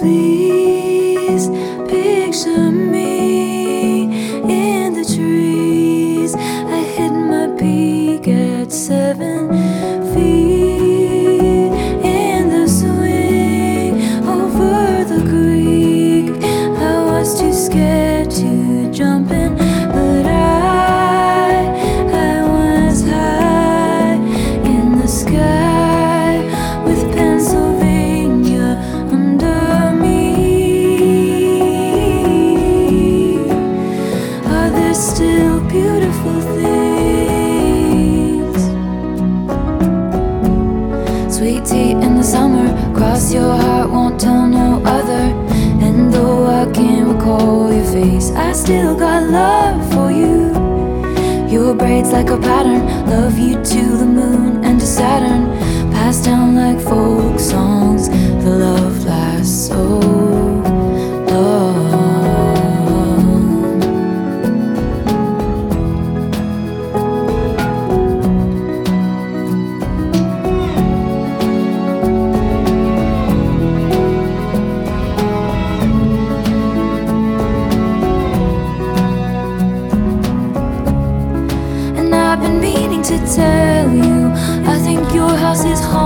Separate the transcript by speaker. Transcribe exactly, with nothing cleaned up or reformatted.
Speaker 1: please picture me in the trees. I hit my peak at seven feet in the swing over the creek. I was too scared to jump in, but I, I was high in the sky with Pennsylvania under me. Are there still beautiful things? Sweet tea in the summer, cross your heart, won't tell no other. And though I can't recall your face, I still got love for you. Your braids like a pattern, love you to the moon and to Saturn. Passed down like folk songs, the love lasts so long. And I've been meaning to tell you, I think your house is haunted.